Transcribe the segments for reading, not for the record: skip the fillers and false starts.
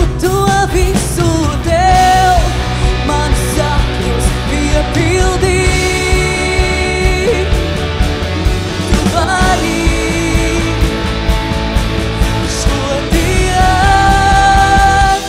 to visu tev, man sapņus piepildīt. Tu vari šodien.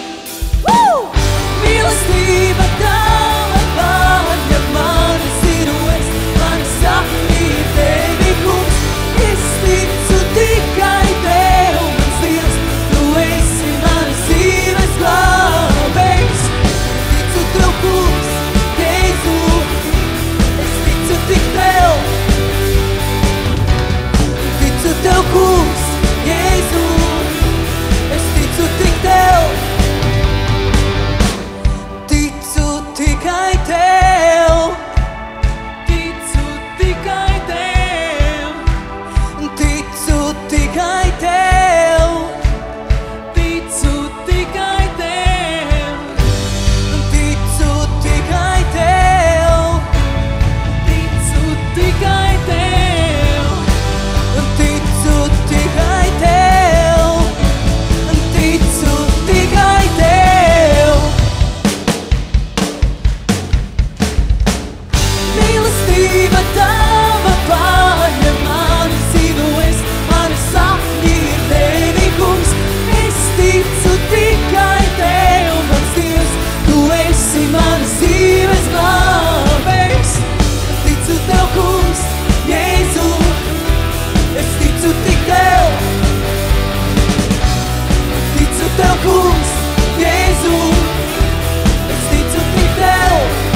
Mīlestība tava pārņem mani, zinu es, mani sapņi tevi, kungs. Es ticu tikai tev, mans Dievs, tu esi manas dzīves glābējs. Ticu tev, kungs, Jēzu, es ticu tik tev. Ticu tev, kungs, Jēzu, es ticu tik tev. Ticu tikai tev. Ticu tikai tev. Ticu tikai tev. Ticu tikai tev. Ticu tikai tev. Ticu tikai tev. Ticu tikai tev. Ticu tikai tev. Mīlestība tava pārņem mani, zinu es, mani sapņi ir tevi, kungs. Es ticu tikai tev, mans Dievs, tu esi manas dzīves glābējs. Ticu tev, kungs, Jēzu, es ticu tik tev. Ticu tev, kungs, Jēzu, es ticu tik tev.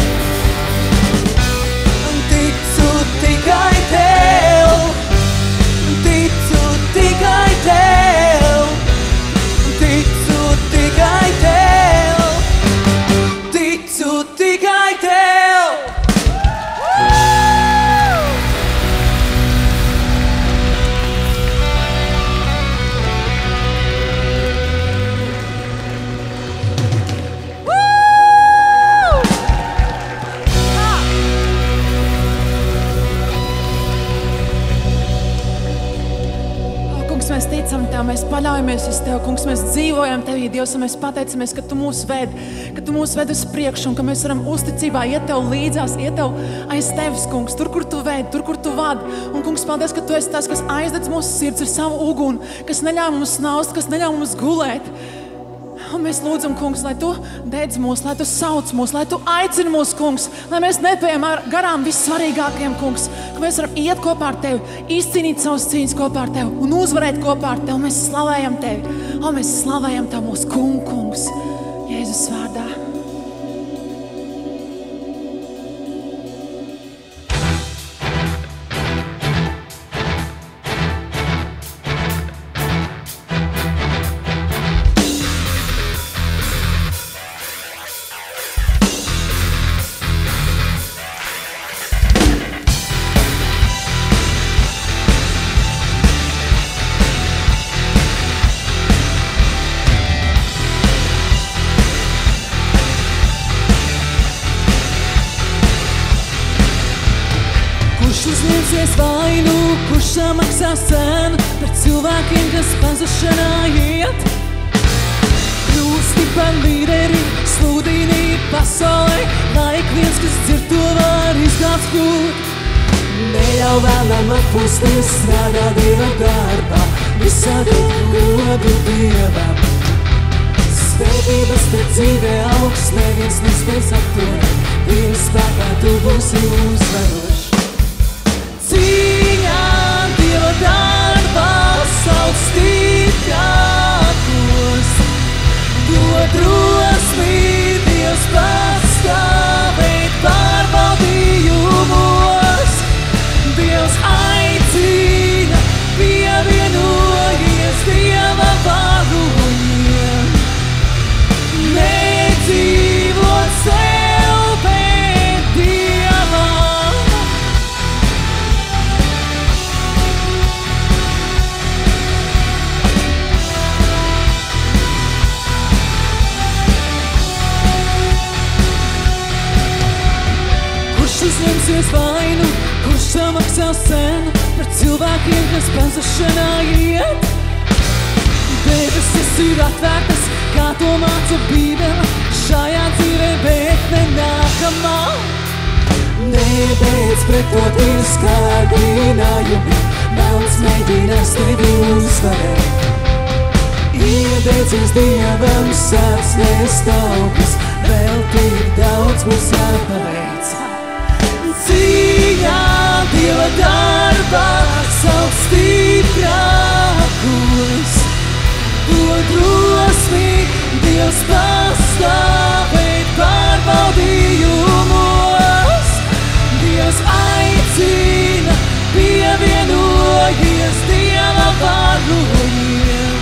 Ticu tikai tev. Ticu tikai tev. Ticu tikai tev. Ticu tikai tev. Kungs, mēs ticam Tev, mēs paļaujamies uz Tev, Kungs, mēs dzīvojam Tevī, Dievs, un mēs pateicamies, ka Tu mūs ved uz priekšu, un ka mēs varam uzticībā iet Tev līdzās, iet Tev aiz Tevis, Kungs, tur, kur Tu ved, tur, kur Tu vadi. Un, Kungs, paldies, ka Tu esi tas, kas aizdedz mūsu sirds ar savu uguni, kas neļauj mums snaust, kas neļauj mums gulēt. Un mēs lūdzam, Kungs, lai Tu dedz mūs, lai Tu sauc mūs, lai Tu aicini mūs, Kungs, lai mēs nepējam garām vissvarīgākajiem, Kungs, ka mēs varam iet kopā ar Tevi, izcīnīt savas cīņas kopā ar Tevi un uzvarēt kopā ar Tevi. Mēs slavējam Tevi, un mēs slavējam Tev mūsu kungu, Kungs, Jēzus vārdā. Uzņemsies vainu, kurš samaksās cenu par cilvēkiem, kas pazušanā iet. Kļūsti par līderi, sludini pasaulē, lai ik viens, kas dzird to var izglābts kļūt. Neļauj vēlam atpūsties, strādā Dieva darbā, visādi godu Dievam. Svētības pret dzīvē augsts, neviens nespēs apturēt, Dieva spēkā tu būsi uzvarošs. Cīņā Dieva darbā sauc stiprākos, dod drosmi Dievs pastāvēt pārbaudījumos. Dievs aicina, pievienojies Dieva varoņiem, nedzīvot sev, bet Dievam. Uzņemsies vainu, kurš samaksās cenu par cilvēkiem, kas pazušanā iet. Debesis ir atvērtas, kā to māca Bībele, šajā dzīvē, bet ne nākamā. Nebeidz pretoties kārdinājumi, daudz mēģinās tevi uzvarēt. Iedeidzies Dievam, sāc nest augļus, vēl tik daudz mums jāpaveic. Cīņā Dieva darbā sauc stiprākos, dod drosmi Dievs pastāvēt pārbaudījumos. Dievs aicina, pievienojies Dieva vārojiem.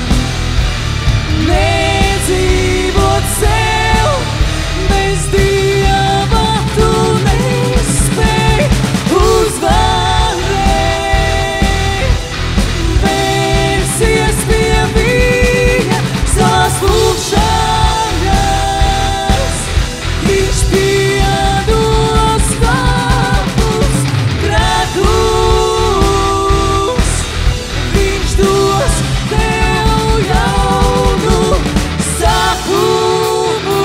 Nedzīvot sev, bez Dieva tu nespēj uzvarēt. Vērsies pie viņa savās lūgšanās, viņš piedos tavus grēkus, viņš dos tev jaunu sākumu.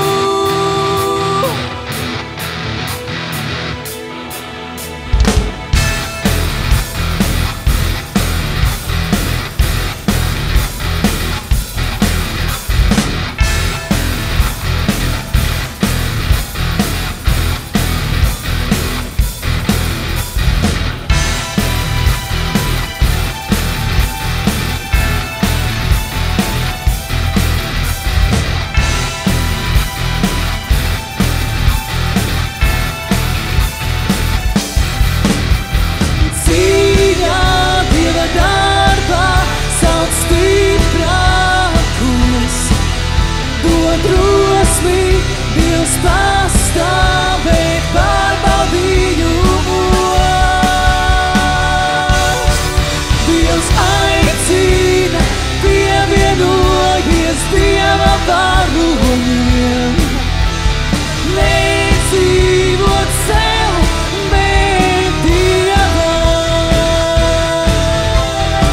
Cīņā Dieva darbā sauc stiprākos, dod drosmi Dievs pastāvēt pārbaudījumos. Dievs aicina, pievienojies Dieva vārojiem. Nedzīvot sev, bet Dievam.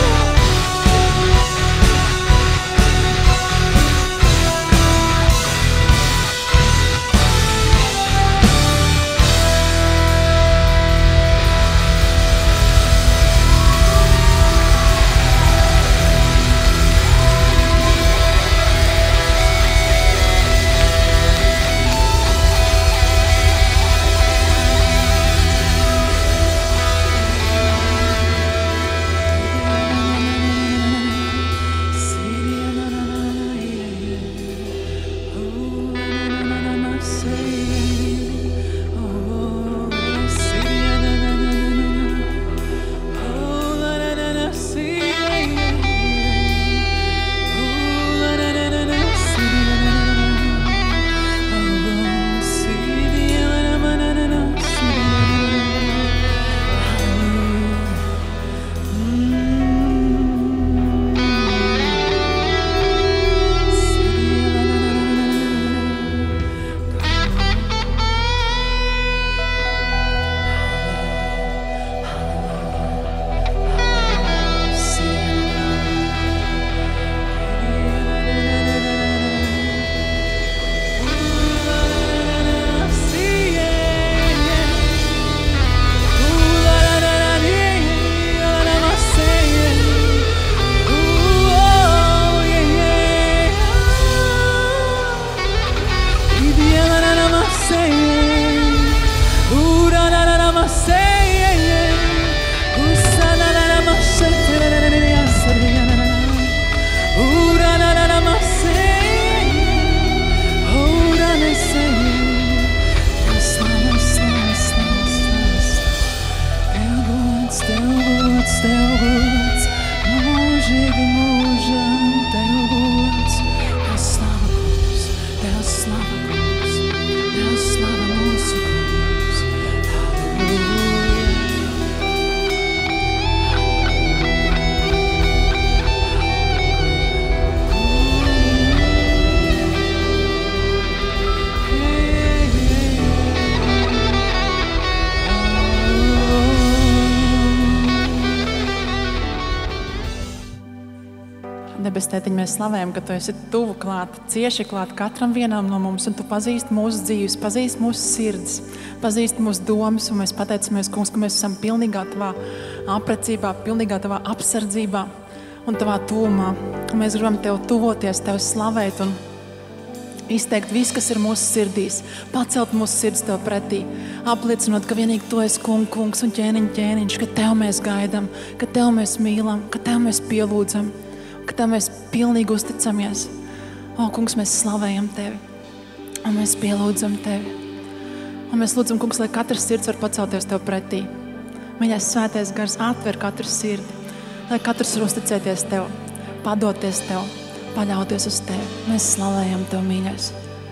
Paldies, Tētiņ, mēs slavējam, ka Tu esi tuvu klāt, cieši klāt katram vienam no mums, un Tu pazīsti mūsu dzīves, pazīsti mūsu sirds, pazīsti mūsu domas, un mēs pateicamies, Kungs, ka mēs esam pilnīgā Tavā aprecībā, pilnīgā Tavā apsardzībā un Tavā tuvumā. Un mēs gribam Tev tuvoties, Tev slavēt un izteikt visu, kas ir mūsu sirdīs, pacelt mūsu sirds Tev pretī, apliecinot, ka vienīgi Tu esi kungs un ķēniņš, ka Tev mēs gaidam, ka Tev mēs mīlam, ka Tev mēs pielūdzam, ka Tev mēs pilnīgi uzticamies. O, Kungs, mēs slavējam Tevi, un mēs pielūdzam Tevi. Un mēs lūdzam, Kungs, lai katrs sirds var pacelties Tev pretī. Mīļais svētais gars atver katru sirdi, lai katrs var uzticēties Tev, padoties Tev, paļauties uz Tevi. Mēs slavējam Tev, mīļais.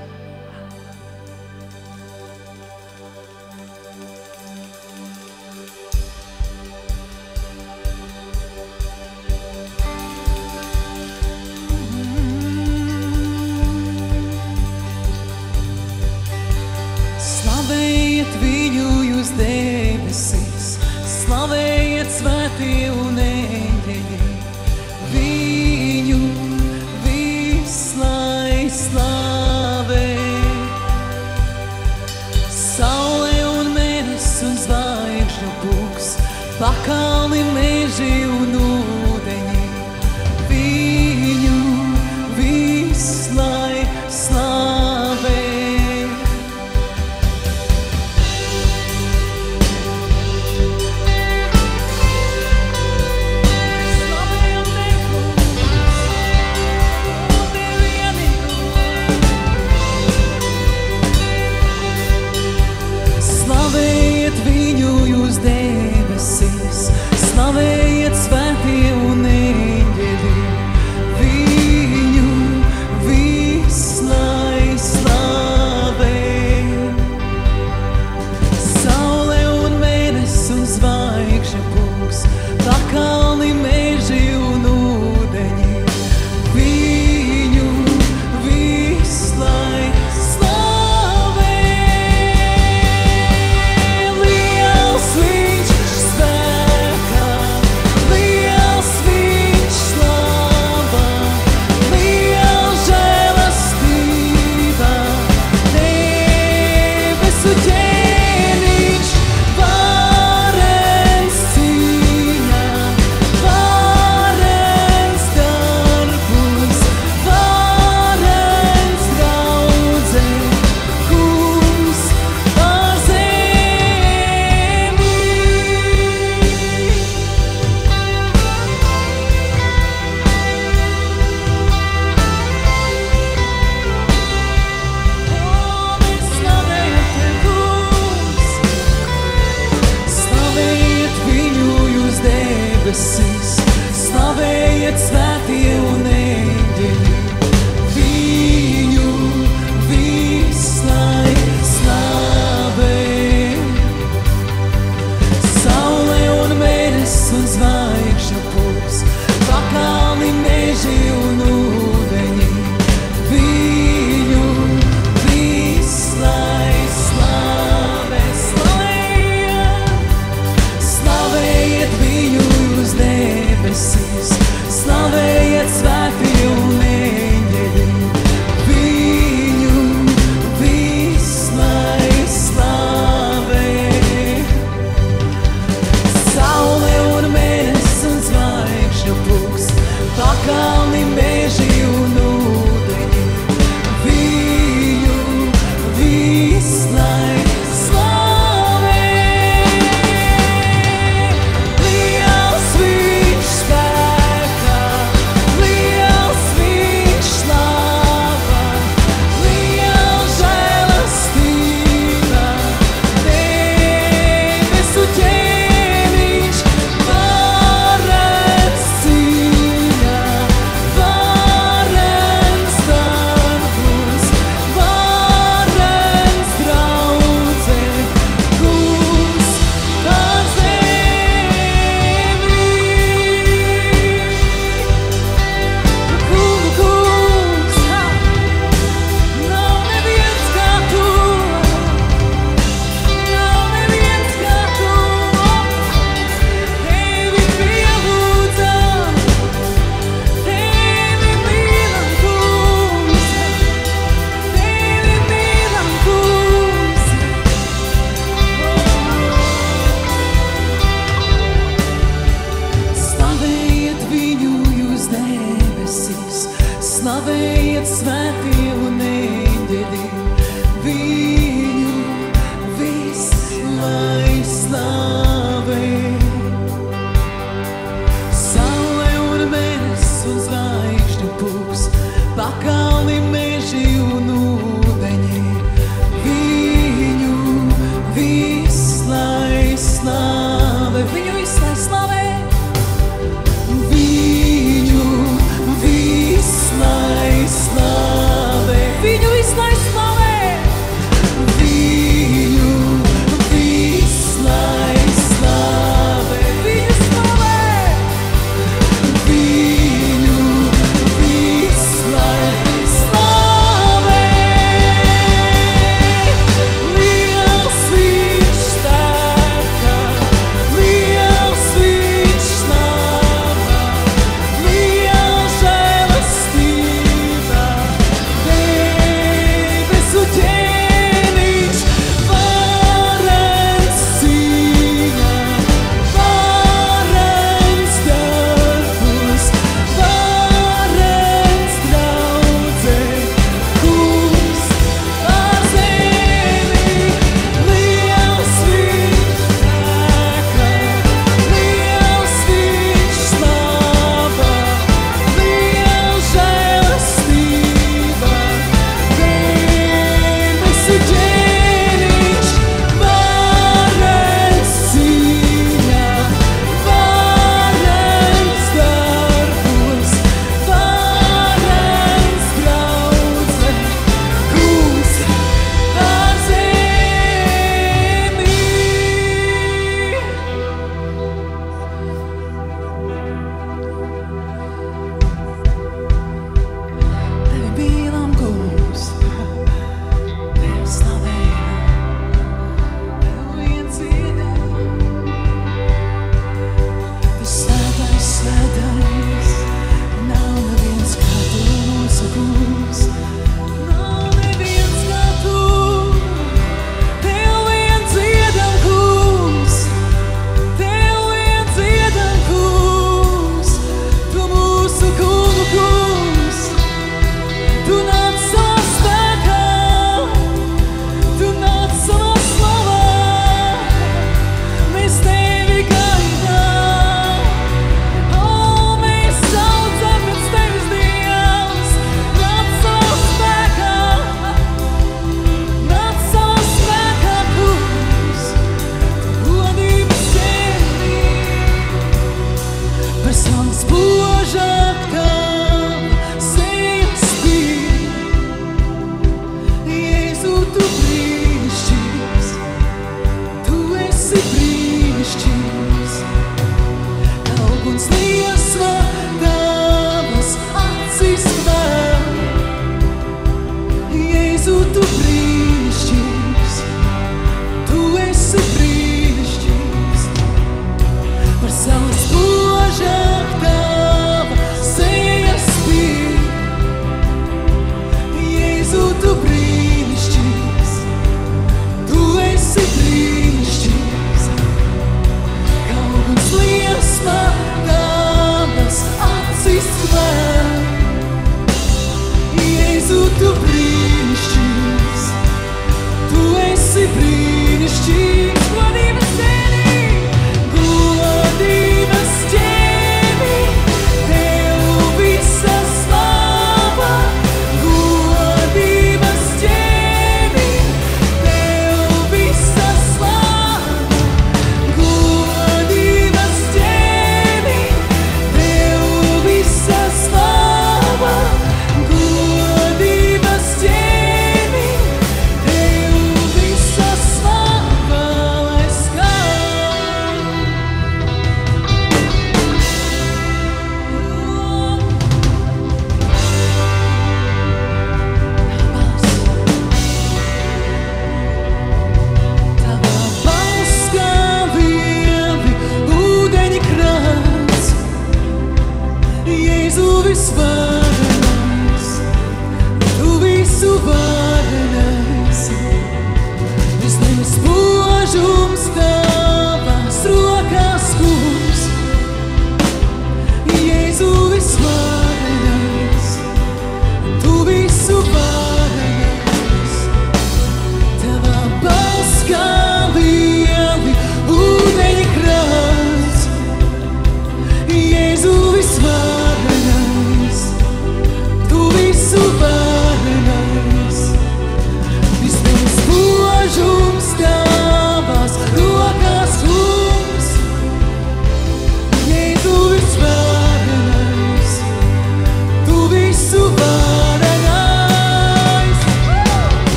Slavējiet viņu jūs debesīs, slavējiet svētie un eņģeļi, viņu vislai slavē. Saule un mēnesis un zvaigžņu pulks, pakalni, meži un ūdeņi, viņu vislai slavē. Slavējiet viņu jūs debesīs, slavējiet Slavējiet svētie un eņģeļi, viņu viss lai slavē. Saule un mēnesis un zvaigžņu pūks, pakalni meži un ūdeņi, viņu viss lai slavē. Viņu viss lai slavē. Lai slavē, viņu viss lai slavē, viņu viss lai slavē, viņu slavē, viņu viss lai slavē. Liels viņš stāvā, liels viņš slavā, liels žēlastība. Debesu ķēniņš, varens cīņā, varens darbos, varens draudzē, kungs pār zemi. Liels viņš spēkā, liels viņš slavā, liels žēlastība. Debesu ķēniņš, varens cīņā, varens darbos, varens draudzē, kungs pār zemi. Tevi mīlam, kungs, Tevi slavējam, Tev vien dziedam. Tu svētais, svētais, nav neviens kā Tu, mūsu kungs. Nav neviens kā Tu, Tev vien dziedam, kungs. Tev vien dziedam, kungs. Tu mūsu kungu, kungs. Tu nāc savā spēkā, Tu nāc savā slavā. Mēs Tevi gaidām, mēs saucam pēc Tevis, Dievs. Nāc savā spēkā, kungs. Godības Tevi, personas spožāk Tav sejas spīd. Jēzu, Tu brīnišķīgs, Tu esi brīnišķīgs. Tav uguns liesma, Tavas acis vēl. Jēzu, Tu brīnišķīgs, Tu esi brīnišķīgs. Par savu spožāk Tava sejas spīd. Jēzu, Tu brīnišķīgs, Tu esi brīnišķīgs. Kā uguns liesma, Tavas acis vēl. Jēzu, Tu brīnišķīgs, Tu esi brīnišķīgs. Godības Tevi, godības Tevi, Tev visa slava. Godības Tevi, Tev visa slava. Godības Tevi, Tev visa slava. Godības Tevi, Tev visa slava.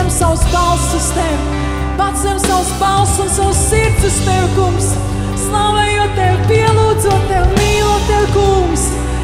paceļam savus balsus uz Tevi. Paceļam savus balsus un savus sirds uz Tevi, kungs. Slavējot Tevi, pielūdzot Tevi, mīlot Tevi, kungs.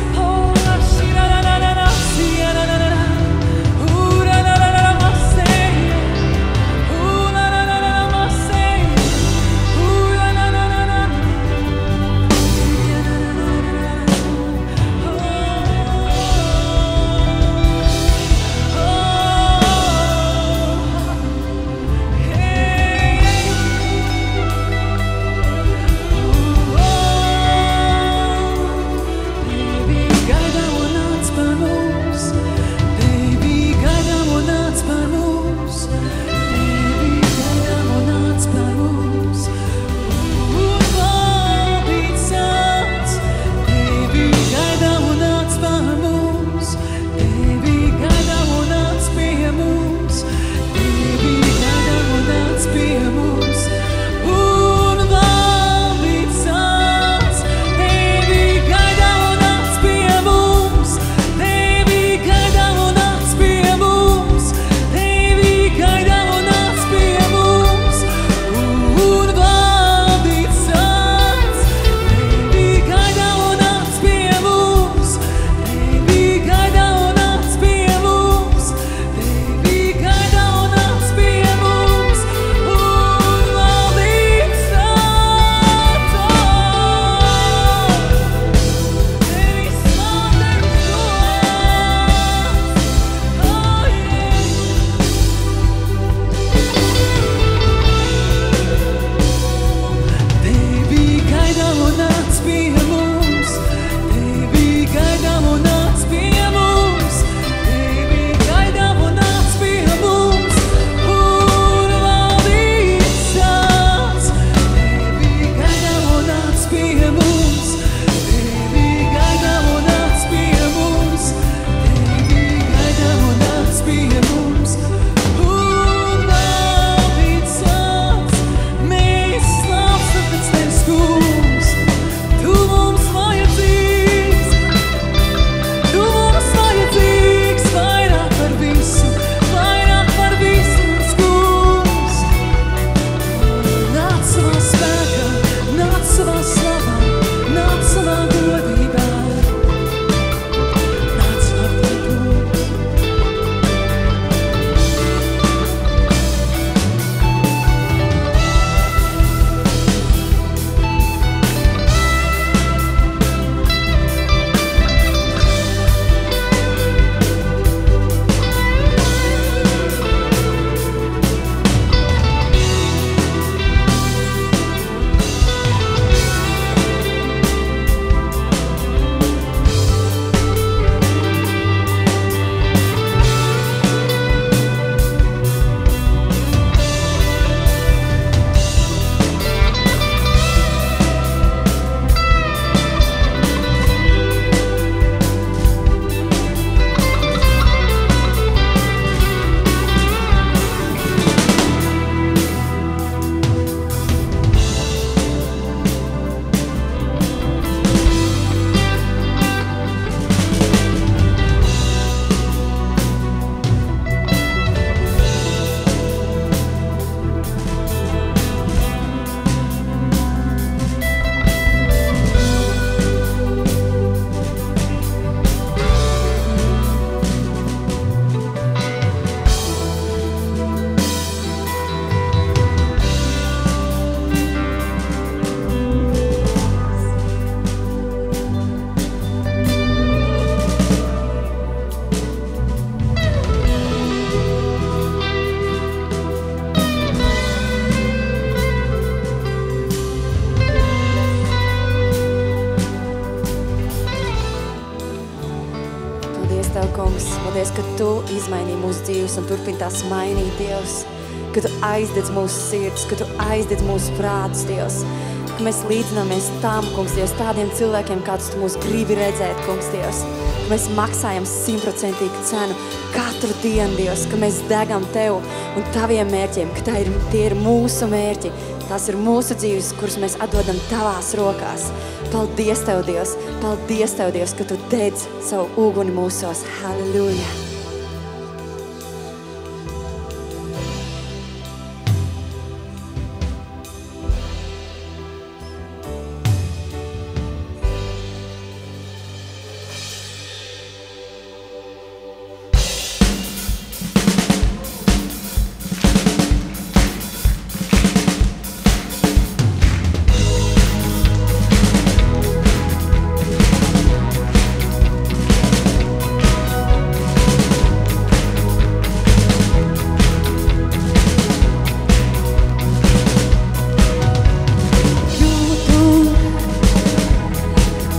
kungs, paldies, ka Tu izmainīji mūsu dzīves un turpini tās mainīt, Dievs. Ka Tu aizdedz mūsu sirds, ka Tu aizdedz mūsu prātus, Dievs. Ka mēs līdzināmies tam, kungs, Dievs, tādiem cilvēkiem, kādus Tu mūs gribi redzēt, kungs, Dievs. Ka mēs maksājam 100% cenu katru dienu, Dievs, ka mēs degam Tev un Taviem mērķiem, ka tie ir mūsu mērķi. Tās ir mūsu dzīves, kuras mēs atdodam Tavās rokās. Paldies Tev, Dievs! Paldies Tev, Dievs, ka Tu dedz savu uguni mūsos. Halleluja!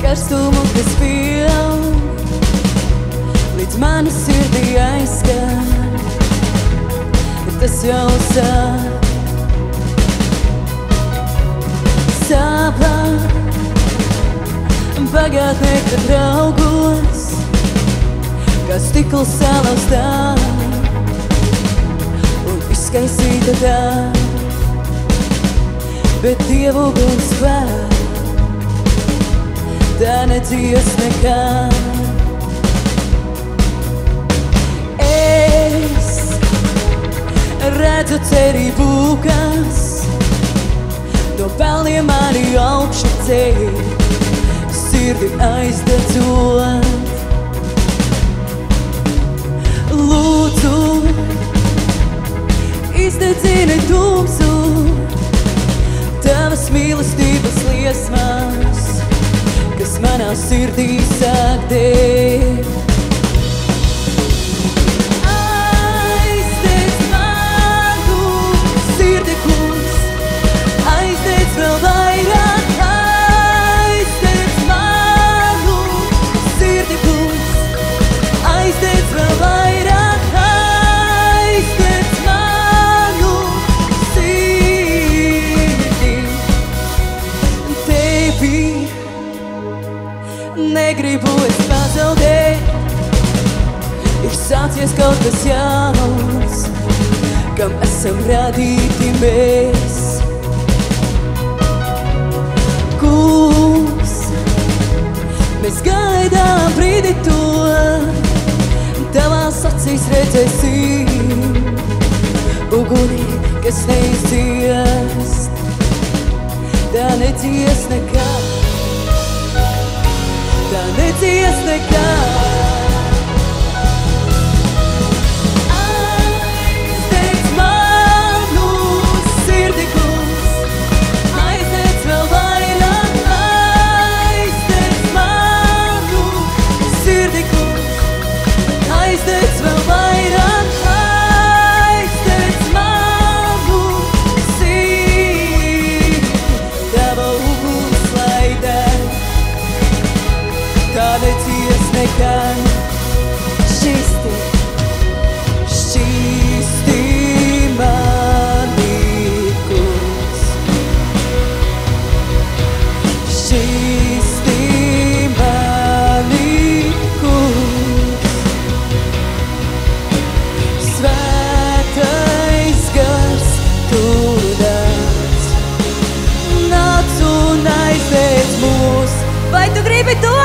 karstumu, kas pieaug, līdz manu sirdī aizskan. Tas jau sāk sāpēt, pagātnē, kad raugos, kā stikls salauztā un izkaisīta tā, bet Dievu uguns klāt, tā nedzies nekā. Es redzu cerību, kas no pelniem mani augšu ceļ, sirdi aizdedzot. Lūdzu, izdedzini tumsu, tavas mīlestības liesmas, kas manā sirdī sāk degt. Vēl vairāk aizdedz manu sirdi, kungs, aizdedz vēl vairāk aizdedz manu sirdi. Tevi negribu es pazaudēt, ir sācies kaut kas jauns, kam esam radīti mēs. Kungs, mēs gaidām brīdi to, tavās acīs redzēsim uguni, kas neizdziest, tā nedzies nekā, tā nedzies nekā. Aizdedz manu sirdi, kungs, aizdedz vēl vairāk. Aizdedz vēl vairāk, aizdedz manu sirdi, tava uguns lai deg, tā nedzies nekad. Šķisti mani, kungs, šķisti mani, kungs. Svētais gars, tu nāc, nāc un aizdedz mūs. Vai tu gribi to?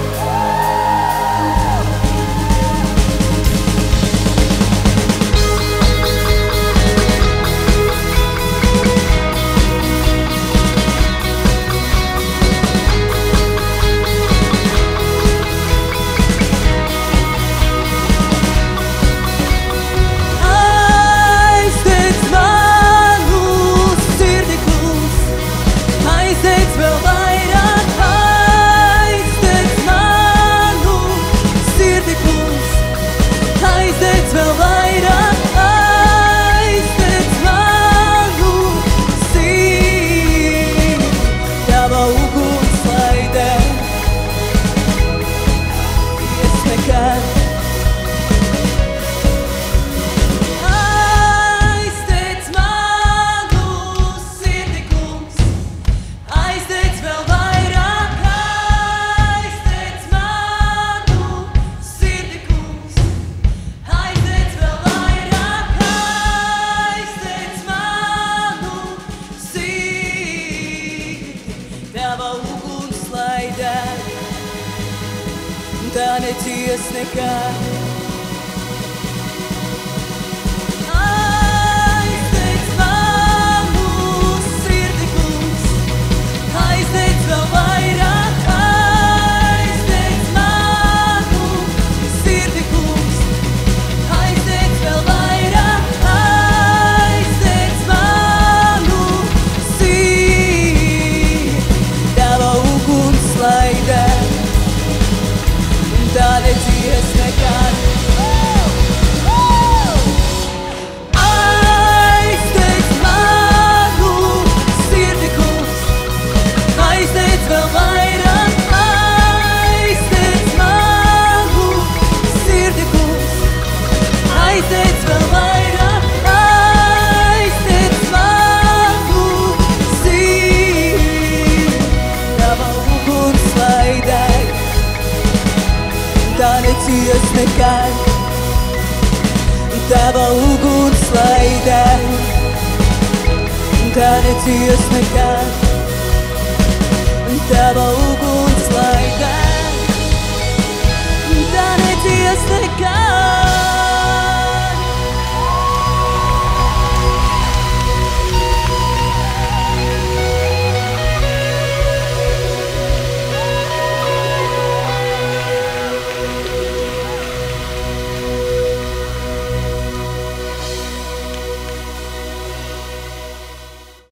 Tā nedzies nekad. Aizdedz manu sirdi, kungs, aizdedz vēl vairāk, aizdedz manu sirdi, kungs, aizdedz vēl vairāk, aizdedz manu sirdi, tava uguns lai deg. Tā nedzies nekad. Aizdedz manu sirdi, kungs, aizdedz vēl vairāk, nekad, tava uguns laidē, tā neciest nekad, tava uguns